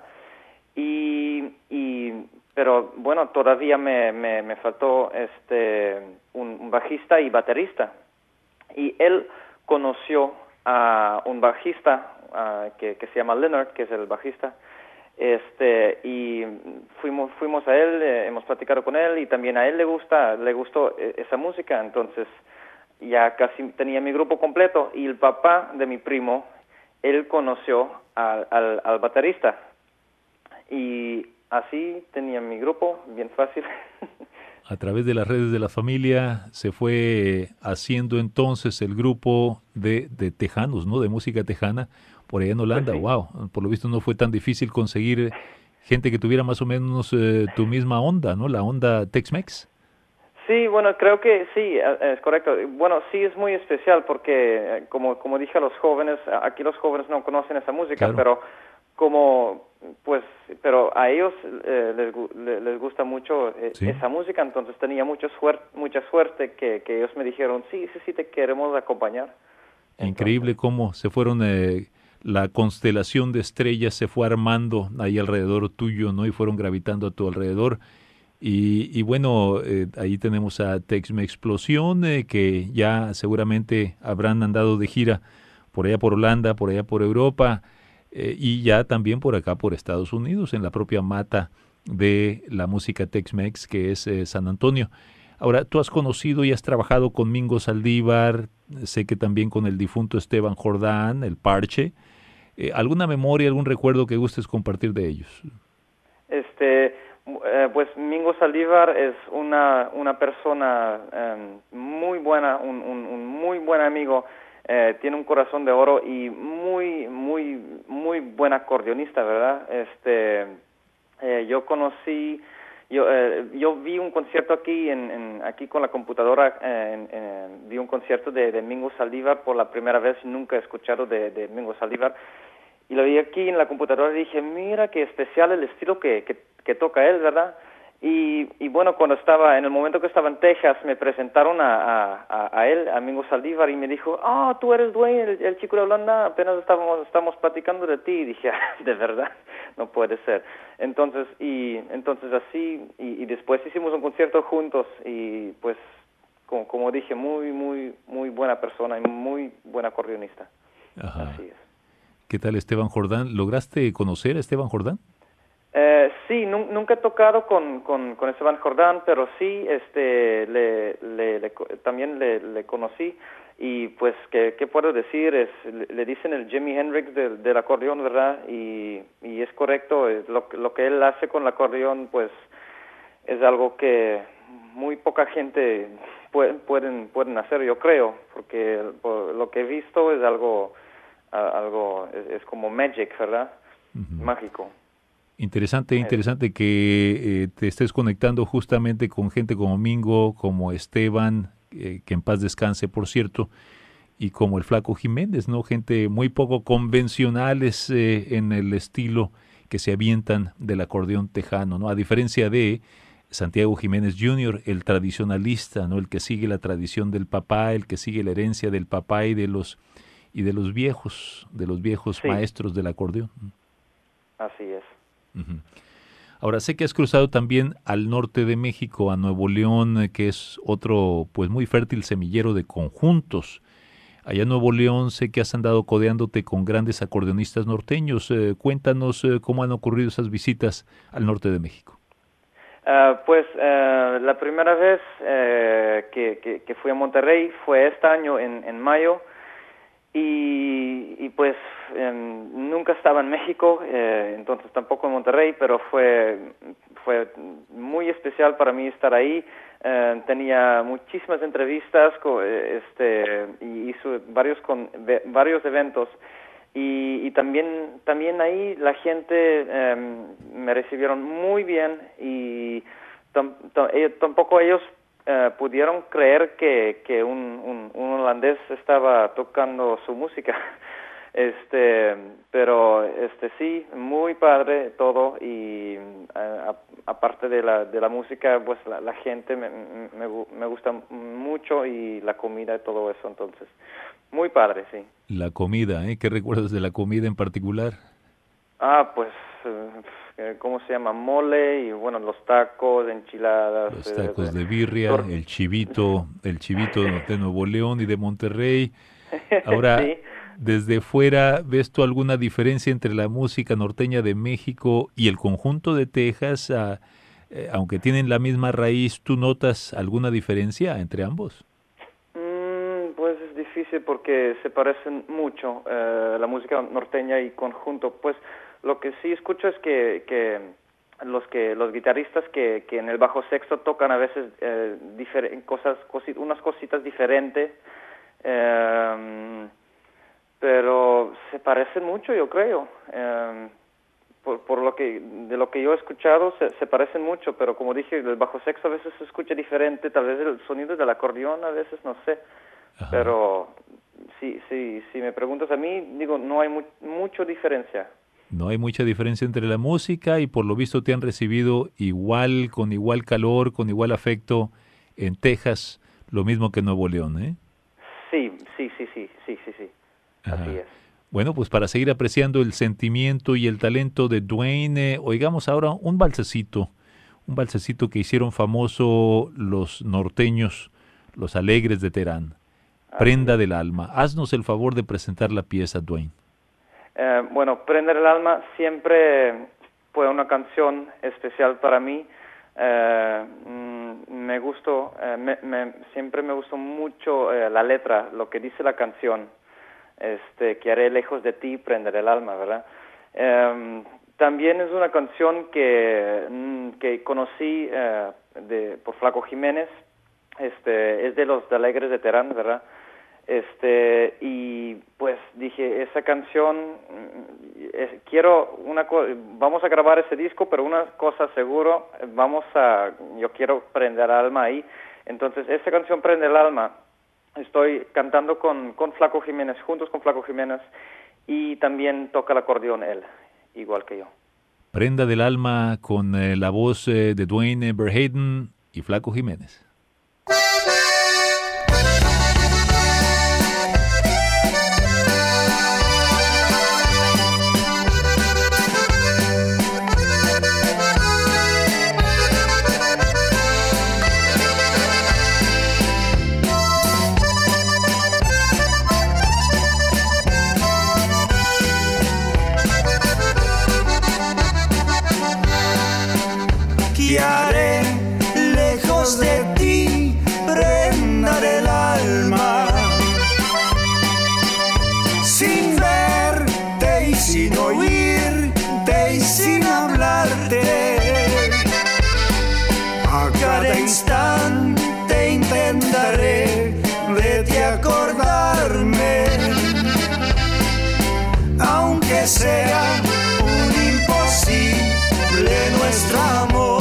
Y, y pero bueno, todavía me, me, me faltó este un, un bajista y baterista. Y él conoció a un bajista uh, que, que se llama Leonard, que es el bajista. Este y fuimos fuimos a él, eh, hemos platicado con él y también a él le gusta le gustó eh, esa música. Entonces ya casi tenía mi grupo completo. Y el papá de mi primo, él conoció al, al, al baterista. Y así tenía mi grupo, bien fácil. A través de las redes de la familia se fue haciendo entonces el grupo de, de tejanos, ¿no? De música tejana, por allá en Holanda. Pues sí. Wow, por lo visto no fue tan difícil conseguir gente que tuviera más o menos eh, tu misma onda, ¿no? La onda Tex-Mex. Sí, bueno, creo que sí, es correcto. Bueno, sí es muy especial porque, como como dije a los jóvenes, aquí los jóvenes no conocen esa música, claro. pero como pues pero a ellos eh, les, les gusta mucho eh, ¿Sí? esa música, entonces tenía mucha suerte mucha suerte que, que ellos me dijeron sí sí sí te queremos acompañar. Increíble entonces, cómo se fueron eh, la constelación de estrellas se fue armando ahí alrededor tuyo, ¿no? Y fueron gravitando a tu alrededor. Y, y bueno, eh, ahí tenemos a Texmexplosión, eh, que ya seguramente habrán andado de gira por allá por Holanda, por allá por Europa. Eh, y ya también por acá, por Estados Unidos, en la propia mata de la música Tex-Mex, que es eh, San Antonio. Ahora, tú has conocido y has trabajado con Mingo Saldívar, sé que también con el difunto Esteban Jordán, el Parche. Eh, ¿Alguna memoria, algún recuerdo que gustes compartir de ellos? Este, eh, pues Mingo Saldívar es una, una persona eh, muy buena, un, un, un muy buen amigo. Eh, tiene un corazón de oro y muy, muy, muy buen acordeonista, ¿verdad? Este, eh, yo conocí Yo eh, yo vi un concierto aquí en, en aquí con la computadora, eh, en, en, vi un concierto de, de Mingo Saldívar por la primera vez, nunca he escuchado de, de Mingo Saldívar, y lo vi aquí en la computadora y dije, mira qué especial el estilo que, que, que toca él, ¿verdad? Y, y bueno, cuando estaba, en el momento que estaba en Texas, me presentaron a, a, a él, a Mingo Saldívar, y me dijo, ah, oh, tú eres Dwayne, el, el chico de Holanda, apenas estábamos, estamos platicando de ti, y dije, ah, de verdad, no puede ser. Entonces, y entonces así, y, y después hicimos un concierto juntos, y pues, como, como dije, muy, muy, muy buena persona, y muy buen acordeonista. Ajá. Así es. ¿Qué tal Esteban Jordán? ¿Lograste conocer a Esteban Jordán? Eh, sí, nu- nunca he tocado con, con, con Esteban Jordán, pero sí, este, le, le, le también le, le conocí, y pues, ¿qué, qué puedo decir? Es, le, le dicen el Jimi Hendrix del, del acordeón, ¿verdad? Y, y es correcto, es lo, lo que él hace con el acordeón, pues, es algo que muy poca gente puede, pueden, pueden hacer, yo creo, porque por lo que he visto es algo, algo, es, es como magic, ¿verdad? Uh-huh. Mágico. Interesante, interesante que eh, te estés conectando justamente con gente como Mingo, como Esteban, eh, que en paz descanse, por cierto, y como el Flaco Jiménez, ¿no? Gente muy poco convencionales eh, en el estilo que se avientan del acordeón tejano, ¿no? A diferencia de Santiago Jiménez junior, el tradicionalista, ¿no? El que sigue la tradición del papá, el que sigue la herencia del papá y de los y de los viejos, de los viejos sí. maestros del acordeón. Así es. Uh-huh. Ahora, sé que has cruzado también al norte de México, a Nuevo León, que es otro pues muy fértil semillero de conjuntos. Allá en Nuevo León sé que has andado codeándote con grandes acordeonistas norteños. Eh, cuéntanos eh, cómo han ocurrido esas visitas al norte de México. Uh, pues uh, la primera vez uh, que, que, que fui a Monterrey fue este año en, en mayo. Y, y pues eh, nunca estaba en México, eh, entonces tampoco en Monterrey, pero fue fue muy especial para mí estar ahí. Eh, tenía muchísimas entrevistas, con, este, y hizo varios con ve, varios eventos, y, y también también ahí la gente eh, me recibieron muy bien, y tam, tam, ellos, tampoco ellos Uh, pudieron creer que, que un, un, un holandés estaba tocando su música, este, pero este sí, muy padre todo, y uh, aparte de la de la música, pues la, la gente me, me, me gusta mucho, y la comida y todo eso, entonces muy padre, sí. La comida, ¿eh? ¿Qué recuerdas de la comida en particular? Ah, pues uh, ¿cómo se llama? Mole, y bueno, los tacos, enchiladas. Los tacos eh, de birria, tor- el chivito, el chivito de Nuevo León y de Monterrey. Ahora, sí. Desde fuera, ¿ves tú alguna diferencia entre la música norteña de México y el conjunto de Texas? A, eh, aunque tienen la misma raíz, ¿tú notas alguna diferencia entre ambos? Mm, pues es difícil porque se parecen mucho, eh, la música norteña y conjunto. Pues lo que sí escucho es que, que los que los guitarristas que, que en el bajo sexto tocan a veces eh, difer- cosas, cosi- unas cositas diferentes, eh, pero se parecen mucho, yo creo. Eh, por, por lo que de lo que yo he escuchado se, se parecen mucho, pero como dije, el bajo sexto a veces se escucha diferente, tal vez el sonido del acordeón a veces, no sé. Ajá. Pero si si si me preguntas a mí, digo, no hay mu- mucha diferencia. No hay mucha diferencia entre la música, y por lo visto te han recibido igual, con igual calor, con igual afecto en Texas, lo mismo que en Nuevo León, ¿eh? Sí, sí, sí, sí, sí, sí, sí. Así es. Bueno, pues para seguir apreciando el sentimiento y el talento de Dwayne, eh, oigamos ahora un balsecito, un balsecito que hicieron famoso los norteños, los alegres de Terán, Prenda del Alma. Haznos el favor de presentar la pieza, Dwayne. Eh, bueno, Prenda del Alma siempre fue una canción especial para mí. Eh, mm, me gustó, eh, me, me, siempre me gustó mucho eh, la letra, lo que dice la canción, este, que haré lejos de ti, prender el alma, ¿verdad? Eh, también es una canción que, mm, que conocí eh, de, por Flaco Jiménez, este, es de los de Alegres de Terán, ¿verdad? Este, y pues dije, esa canción, es, quiero una co- vamos a grabar ese disco, pero una cosa seguro, vamos a, yo quiero prender el alma ahí. Entonces, esa canción Prende el Alma, estoy cantando con, con Flaco Jiménez, juntos con Flaco Jiménez, y también toca el acordeón él, igual que yo. Prenda del Alma con eh, la voz eh, de Dwayne Verheyden y Flaco Jiménez. ¿Qué haré lejos de ti, prenda del alma? Sin verte y sin oírte y sin hablarte, a cada instante intentaré de ti acordarme, aunque sea un imposible nuestro amor.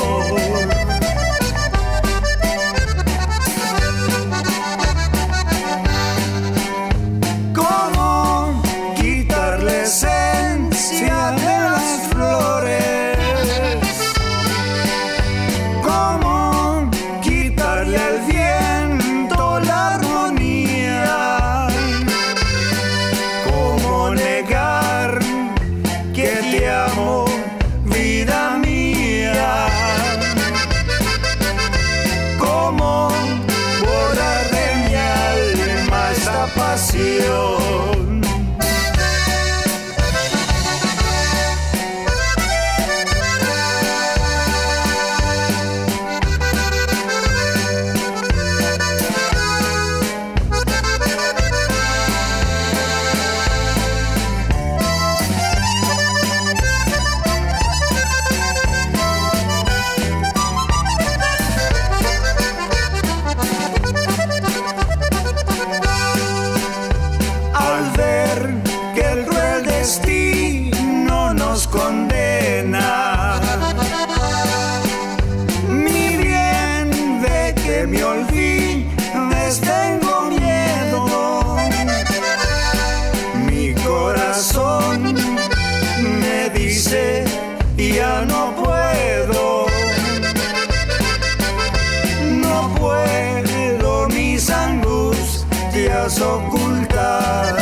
¿Cómo quitar la esencia de las flores? ¿Cómo quitarle al viento la armonía? ¿Cómo negar que te amo, vida mía? ¿Cómo borrar de mi alma esta pasión? Al ver que el cruel destino nos condena, mi bien, de que me olvides tengo miedo. Mi corazón me dice ya no puedo, no puedo mis angustias ocultar.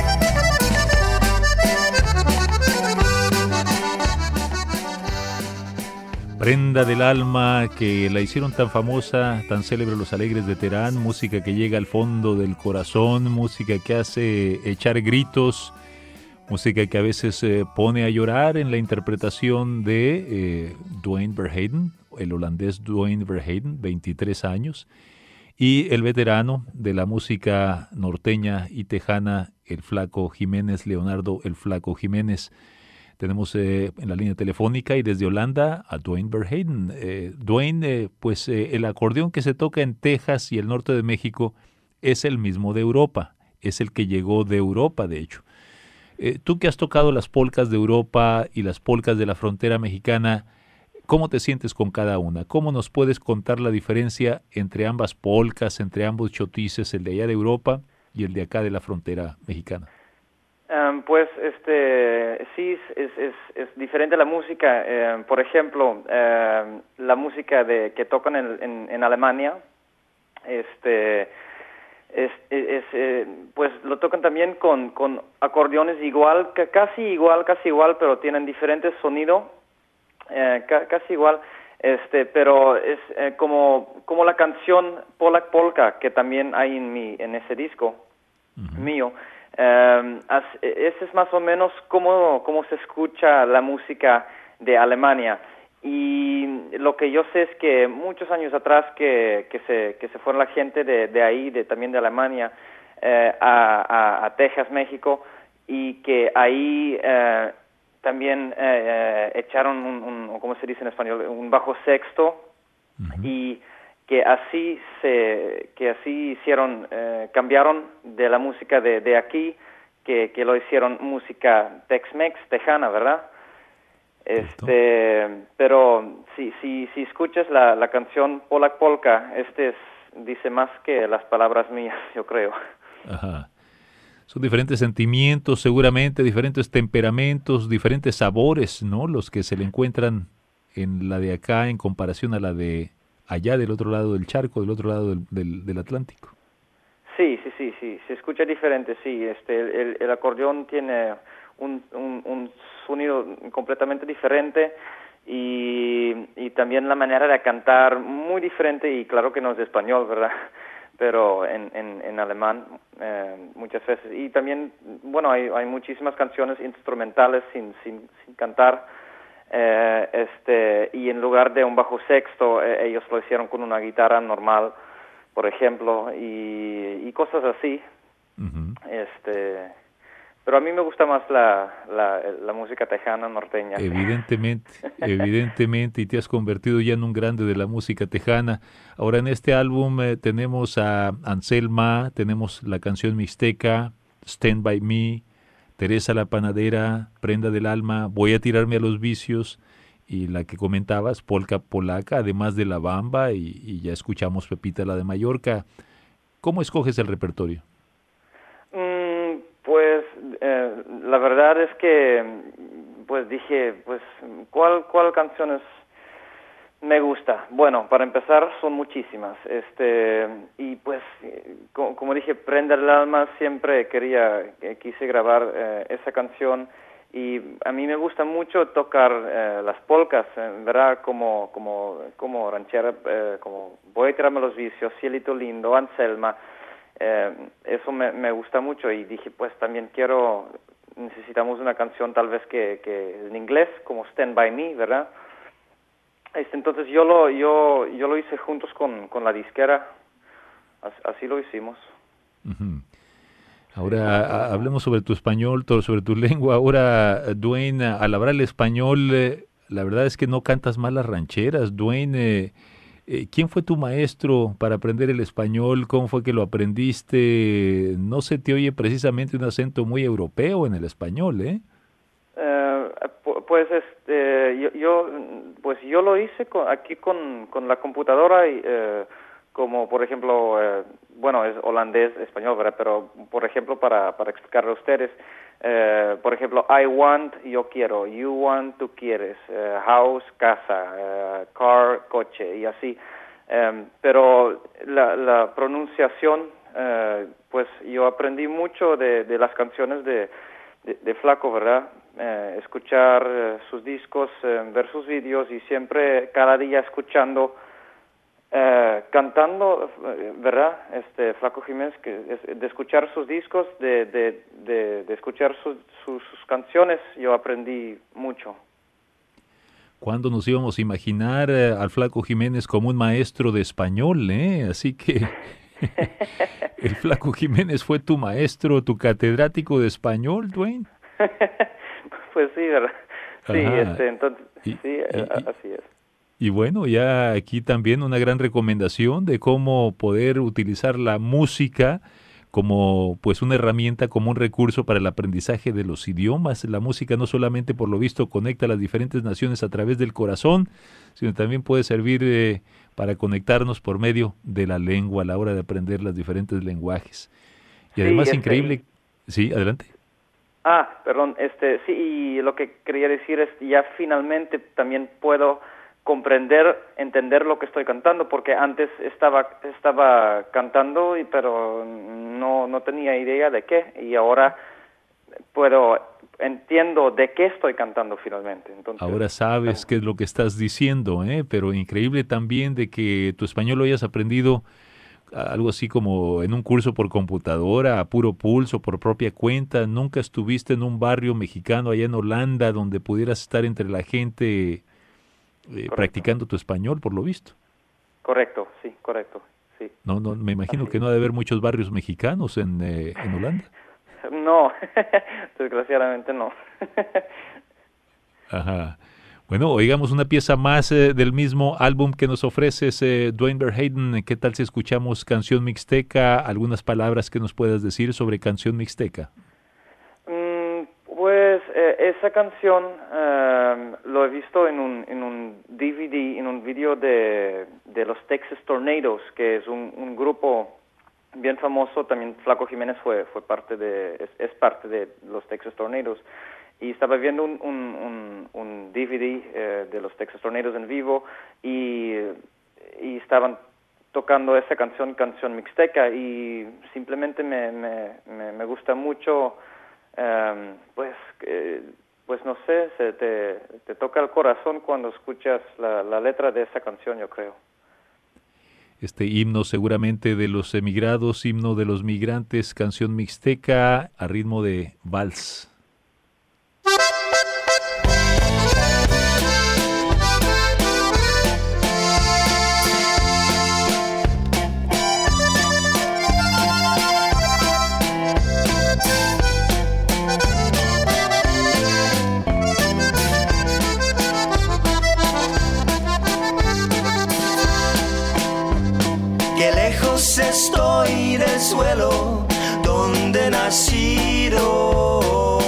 Prenda del Alma, que la hicieron tan famosa, tan célebre los Alegres de Terán, música que llega al fondo del corazón, música que hace echar gritos, música que a veces eh, pone a llorar en la interpretación de eh, Dwayne Verheyden, el holandés Dwayne Verheyden, veintitrés años, y el veterano de la música norteña y tejana, el Flaco Jiménez, Leonardo el Flaco Jiménez. Tenemos eh, en la línea telefónica y desde Holanda a Dwayne Verheyden. Eh, Dwayne, eh, pues eh, el acordeón que se toca en Texas y el norte de México es el mismo de Europa, es el que llegó de Europa, de hecho. Eh, tú que has tocado las polcas de Europa y las polcas de la frontera mexicana, ¿cómo te sientes con cada una? ¿Cómo nos puedes contar la diferencia entre ambas polcas, entre ambos chotices, el de allá de Europa y el de acá de la frontera mexicana? Um, pues este sí es, es, es diferente la música. Eh, por ejemplo, eh, la música de que tocan en, en, en Alemania, este es, es, es eh, pues lo tocan también con, con acordeones igual, que casi igual, casi igual, pero tienen diferentes sonidos, eh, ca, casi igual. Este, pero es eh, como como la canción Polak Polka que también hay en mi en ese disco uh-huh. mío. Um, as, ese es más o menos como, como se escucha la música de Alemania. Y lo que yo sé es que muchos años atrás que, que, se, que se fueron la gente de, de ahí, de, también de Alemania, eh, a, a, a Texas, México, y que ahí eh, también eh, echaron un, un, ¿cómo se dice en español?, un bajo sexto, uh-huh. y que así se que así hicieron eh, cambiaron de la música de, de aquí que, que lo hicieron música Tex-Mex tejana, ¿verdad? Este, pero si si si escuchas la, la canción Polak Polka, este es, dice más que las palabras mías, yo creo. Ajá. Son diferentes sentimientos, seguramente, diferentes temperamentos, diferentes sabores, ¿no? Los que se le encuentran en la de acá en comparación a la de allá del otro lado del charco, del otro lado del, del, del Atlántico. Sí, sí, sí, sí, se escucha diferente, sí. Este, el, el acordeón tiene un, un, un sonido completamente diferente y, y también la manera de cantar muy diferente, y claro que no es español, ¿verdad? Pero en, en, en alemán eh, muchas veces. Y también, bueno, hay, hay muchísimas canciones instrumentales sin, sin, sin cantar, eh, este, y en lugar de un bajo sexto, eh, ellos lo hicieron con una guitarra normal, por ejemplo, y, y cosas así. Uh-huh. Este... Pero a mí me gusta más la, la, la música tejana norteña. Evidentemente, evidentemente, y te has convertido ya en un grande de la música tejana. Ahora en este álbum eh, tenemos a Anselma, tenemos la canción mixteca, Stand By Me, Teresa la Panadera, Prenda del Alma, Voy a tirarme a los vicios, y la que comentabas, Polka Polaca, además de La Bamba, y, y ya escuchamos Pepita la de Mallorca. ¿Cómo escoges el repertorio? Mm, pues eh, la verdad es que pues dije, pues ¿cuál cuál canciones me gusta? Bueno, para empezar son muchísimas, este y pues como, como dije, Prenda el Alma, siempre quería, eh, quise grabar eh, esa canción, y a mí me gusta mucho tocar eh, las polcas, eh, ¿verdad? Como como como ranchera, eh, como Voy a tirarme los vicios, Cielito Lindo, Anselma. Eh, eso me, me gusta mucho, y dije, pues también quiero, necesitamos una canción tal vez que, que en inglés, como Stand By Me, ¿verdad? Este, entonces yo lo yo yo lo hice juntos con, con la disquera, así, así lo hicimos. Uh-huh. Ahora a, hablemos sobre tu español, todo sobre tu lengua. Ahora, Dwayne, al hablar el español, eh, la verdad es que no cantas mal las rancheras, Dwayne. Eh, Eh, ¿Quién fue tu maestro para aprender el español? ¿Cómo fue que lo aprendiste? No se te oye precisamente un acento muy europeo en el español, ¿eh? Eh, pues este, yo, yo, pues yo lo hice con, aquí con, con la computadora, y, eh, como por ejemplo, eh, bueno, es holandés, español, ¿verdad? Pero por ejemplo, para, para explicarle a ustedes, eh, por ejemplo, I want, yo quiero, you want, tú quieres, eh, house, casa, eh, car, coche, y así. Eh, pero la, la pronunciación, eh, pues yo aprendí mucho de, de las canciones de, de, de Flaco, ¿verdad? Eh, escuchar eh, sus discos, eh, ver sus vídeos, y siempre, cada día escuchando, Eh, cantando, ¿verdad? Este Flaco Jiménez, que es, de escuchar sus discos, de de de, de escuchar sus, sus sus canciones, yo aprendí mucho. ¿Cuándo nos íbamos a imaginar eh, al Flaco Jiménez como un maestro de español, eh? Así que el Flaco Jiménez fue tu maestro, tu catedrático de español, Dwayne. Pues sí, ¿verdad? Sí, Ajá. este, entonces, y, sí, y, así es. Y bueno, ya aquí también una gran recomendación de cómo poder utilizar la música como pues una herramienta, como un recurso para el aprendizaje de los idiomas. La música no solamente, por lo visto, conecta a las diferentes naciones a través del corazón, sino también puede servir eh, para conectarnos por medio de la lengua a la hora de aprender los diferentes lenguajes. Y además sí, increíble... Sí, sí, adelante. Ah, perdón, este, sí, y lo que quería decir es ya finalmente también puedo comprender, entender lo que estoy cantando, porque antes estaba estaba cantando, y pero no no tenía idea de qué, y ahora puedo entiendo de qué estoy cantando finalmente. Entonces, ahora sabes qué es lo que estás diciendo, ¿eh? Pero increíble también de que tu español lo hayas aprendido algo así como en un curso por computadora, a puro pulso, por propia cuenta. Nunca estuviste en un barrio mexicano allá en Holanda donde pudieras estar entre la gente Eh, practicando tu español, por lo visto. Correcto, sí, correcto, sí. No, no, me imagino Así que no ha de haber muchos barrios mexicanos en, eh, en Holanda. No, desgraciadamente no. Ajá. Bueno, oigamos una pieza más eh, del mismo álbum que nos ofreces, eh, Dwayne Verheyden. ¿Qué tal si escuchamos Canción Mixteca? ¿Algunas palabras que nos puedas decir sobre Canción Mixteca? Mm, pues eh, esa canción eh, lo he visto en un, en un D V D, en un video de, de los Texas Tornadoes, que es un, un grupo bien famoso. También Flaco Jiménez fue, fue parte de, es, es parte de los Texas Tornadoes. Y estaba viendo un, un, un, un D V D eh, de los Texas Tornadoes en vivo y, y estaban tocando esa canción, Canción Mixteca, y simplemente me, me, me, me gusta mucho, um, pues, eh, pues no sé, se te, te toca el corazón cuando escuchas la, la letra de esa canción, yo creo. Este himno seguramente de los emigrados, himno de los migrantes, Canción Mixteca a ritmo de vals. Estoy del suelo donde he nacido.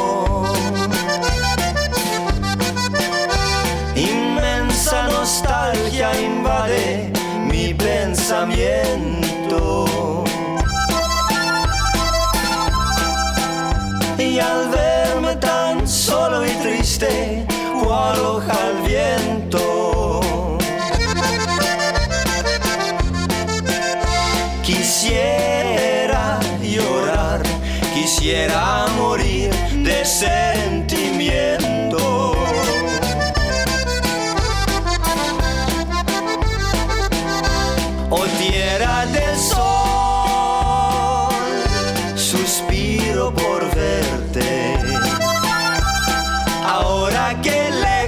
Inmensa nostalgia invade mi pensamiento. Y al verme tan solo y triste, cual hoja al viento, quisiera llorar, quisiera morir de sentimiento. Oh tierra del sol, suspiro por verte. Ahora que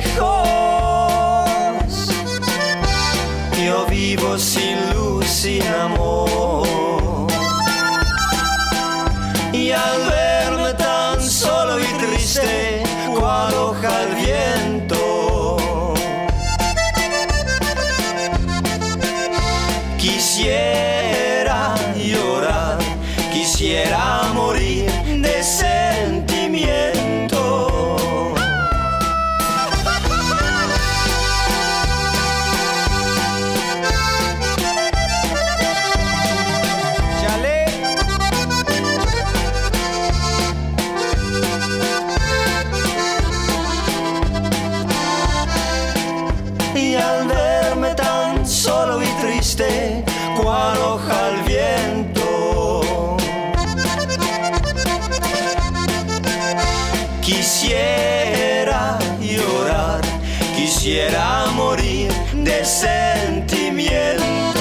lejos yo vivo sin luz, sin amor. Y al verme tan solo y triste, cual hoja al viento, quisiera llorar, quisiera morir de sentimiento. Cual hoja al viento, quisiera llorar, quisiera morir de sentimiento.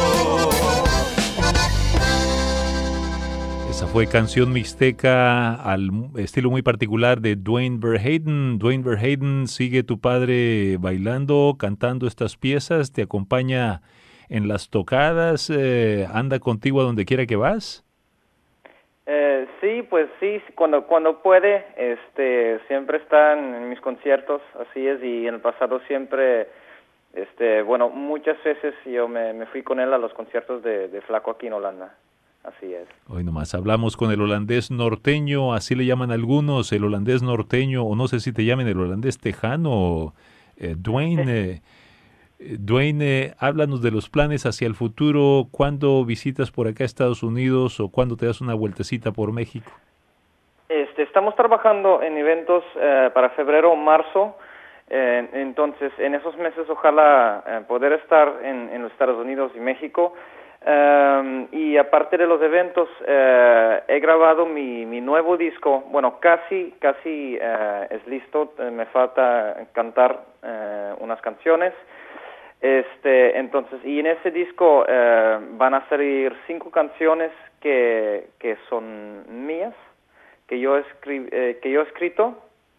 Esa fue Canción Mixteca al estilo muy particular de Dwayne Verheyden. Dwayne Verheyden, ¿sigue tu padre bailando, cantando estas piezas? ¿Te acompaña en las tocadas? Eh, ¿anda contigo a donde quiera que vas? Eh, sí, pues sí, cuando cuando puede, este, siempre está en, en mis conciertos, así es, y en el pasado siempre, este, bueno, muchas veces yo me, me fui con él a los conciertos de, de Flaco aquí en Holanda, así es. Hoy nomás hablamos con el holandés norteño, así le llaman algunos, el holandés norteño, o no sé si te llamen el holandés tejano, eh, Dwayne. Eh, Dwayne, háblanos de los planes hacia el futuro. ¿Cuándo visitas por acá a Estados Unidos o cuándo te das una vueltecita por México? Este, estamos trabajando en eventos eh, para febrero o marzo, eh, entonces en esos meses ojalá eh, poder estar en, en los Estados Unidos y México. Um, y aparte de los eventos, eh, he grabado mi, mi nuevo disco. Bueno, casi, casi eh, es listo. Eh, me falta cantar eh, unas canciones. Este, entonces, y en ese disco eh, van a salir cinco canciones que, que son mías, que yo escri- eh, que yo he escrito.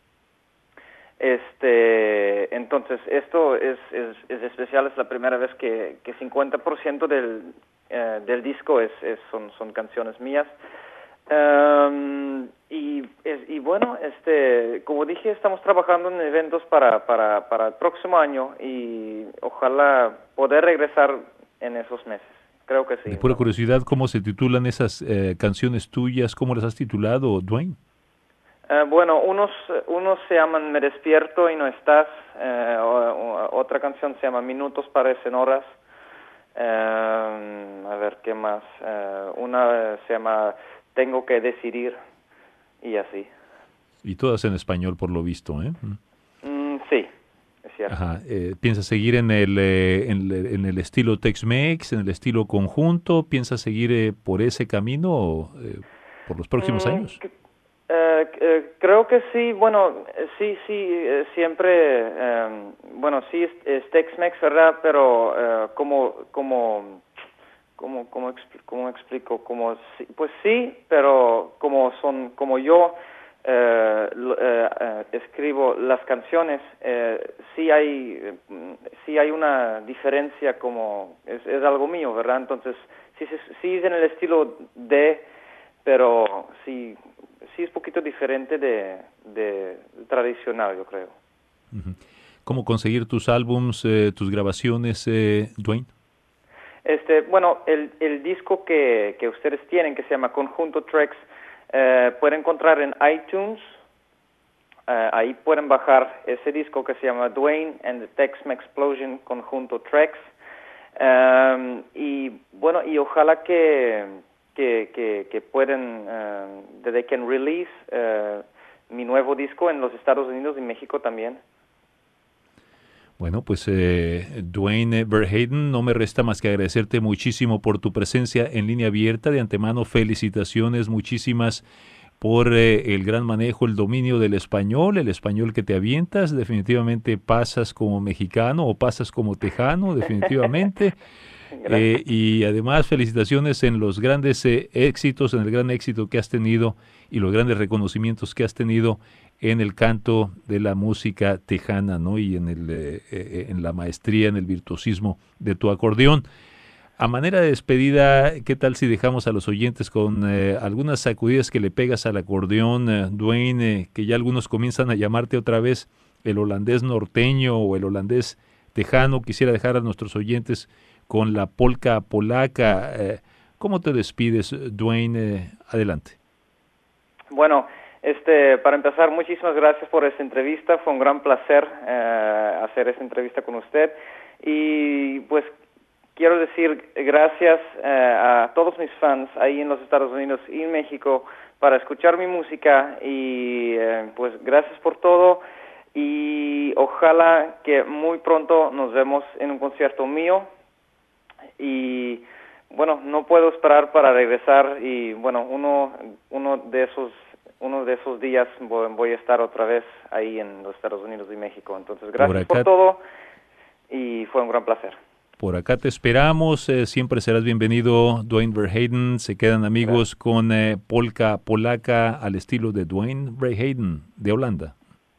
Este, entonces, esto es, es, es especial, es la primera vez que, que cincuenta por ciento del, eh, del disco es, es, son, son canciones mías. Um, y, y bueno, este, como dije, estamos trabajando en eventos para, para, para el próximo año y ojalá poder regresar en esos meses. Creo que sí. De pura curiosidad, ¿cómo se titulan esas eh, canciones tuyas? ¿Cómo las has titulado, Dwayne? Uh, bueno, unos unos se llaman Me despierto y no estás. Uh, o, o, otra canción se llama Minutos parecen horas. Uh, a ver, ¿qué más? Uh, una se llama Tengo que decidir y así. Y todas en español, por lo visto, ¿eh? Mm, sí, es cierto. Ajá. Eh, ¿Piensas seguir en el, eh, en, el, en el estilo Tex-Mex, en el estilo conjunto? ¿Piensas seguir eh, por ese camino eh, por los próximos mm, años? Que, eh, eh, creo que sí. Bueno, sí, sí, eh, siempre, eh, bueno, sí es, es Tex-Mex, ¿verdad? Pero eh, como, como, como, como, como explico, como, pues sí, pero como son, como yo eh, eh, eh, escribo las canciones, eh, sí hay, eh, sí hay una diferencia, como es, es algo mío, ¿verdad? Entonces sí, sí, sí es en el estilo de, pero sí, sí es un poquito diferente de, de tradicional, yo creo. ¿Cómo conseguir tus álbums, eh, tus grabaciones, eh, Dwayne? Este, bueno, el, el disco que, que ustedes tienen, que se llama Conjunto Tracks, eh, pueden encontrar en iTunes. Eh, ahí pueden bajar ese disco que se llama Dwayne and the Tex-Mex Explosion Conjunto Tracks. Um, y bueno, y ojalá que que que, que pueden, uh, that they can release uh, mi nuevo disco en los Estados Unidos y México también. Bueno, pues eh, Dwayne Verheyden, no me resta más que agradecerte muchísimo por tu presencia en Línea Abierta. De antemano, felicitaciones muchísimas por eh, el gran manejo, el dominio del español, el español que te avientas. Definitivamente pasas como mexicano o pasas como tejano, definitivamente. eh, y además, felicitaciones en los grandes eh, éxitos, en el gran éxito que has tenido y los grandes reconocimientos que has tenido en el canto de la música tejana, ¿no? Y en, el, eh, eh, en la maestría, en el virtuosismo de tu acordeón. A manera de despedida, ¿qué tal si dejamos a los oyentes con eh, algunas sacudidas que le pegas al acordeón, eh, Dwayne, eh, que ya algunos comienzan a llamarte otra vez el holandés norteño o el holandés tejano? Quisiera dejar a nuestros oyentes con la polka polaca. Eh, ¿Cómo te despides, Dwayne? Eh, adelante. Bueno, Este, para empezar, muchísimas gracias por esta entrevista. Fue un gran placer eh, hacer esta entrevista con usted. Y pues quiero decir gracias eh, a todos mis fans ahí en los Estados Unidos y en México para escuchar mi música. Y eh, pues gracias por todo. Y ojalá que muy pronto nos vemos en un concierto mío. Y bueno, no puedo esperar para regresar. Y bueno, uno, uno de esos... Uno de esos días voy, voy a estar otra vez ahí en los Estados Unidos y México. Entonces, gracias por, por todo y fue un gran placer. Por acá te esperamos. Eh, siempre serás bienvenido, Dwayne Verheyden. Se quedan amigos gracias. Con eh, polka polaca al estilo de Dwayne Verheyden de Holanda.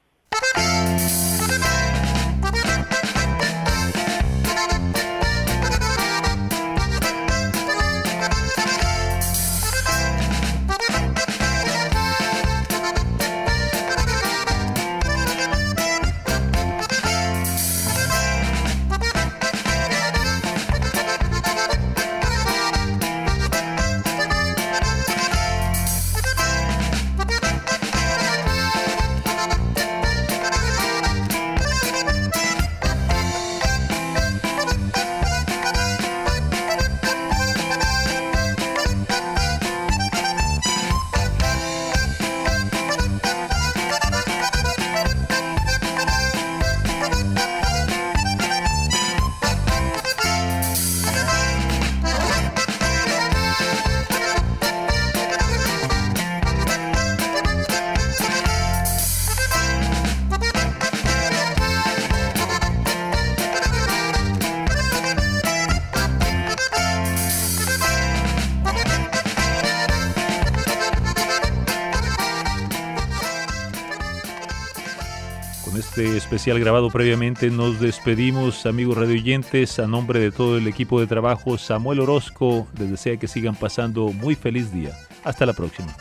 Este especial grabado previamente nos despedimos, amigos radioyentes. A nombre de todo el equipo de trabajo, Samuel Orozco les desea que sigan pasando muy feliz día. Hasta la próxima.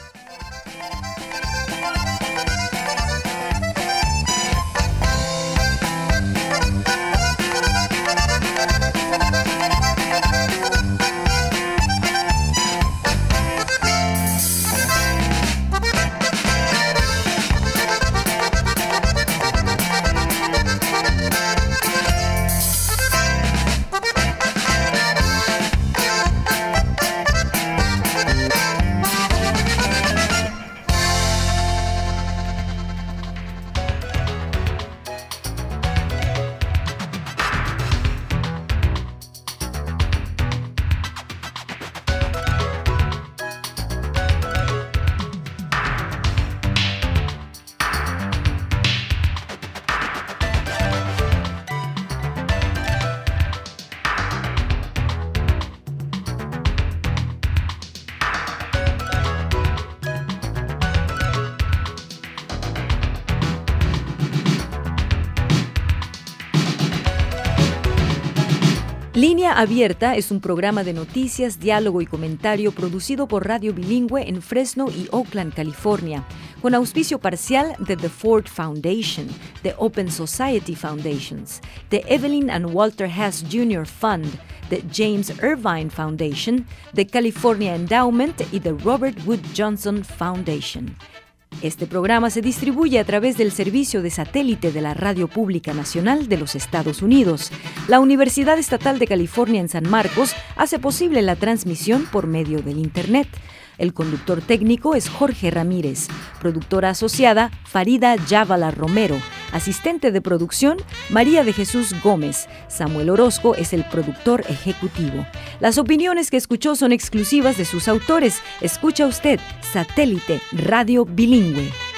Línea Abierta es un programa de noticias, diálogo y comentario producido por Radio Bilingüe en Fresno y Oakland, California, con auspicio parcial de The Ford Foundation, The Open Society Foundations, The Evelyn and Walter Hess Junior Fund, The James Irvine Foundation, The California Endowment y The Robert Wood Johnson Foundation. Este programa se distribuye a través del servicio de satélite de la Radio Pública Nacional de los Estados Unidos. La Universidad Estatal de California en San Marcos hace posible la transmisión por medio del Internet. El conductor técnico es Jorge Ramírez, productora asociada Farida Yavala Romero, asistente de producción María de Jesús Gómez. Samuel Orozco es el productor ejecutivo. Las opiniones que escuchó son exclusivas de sus autores. Escucha usted Satélite Radio Bilingüe.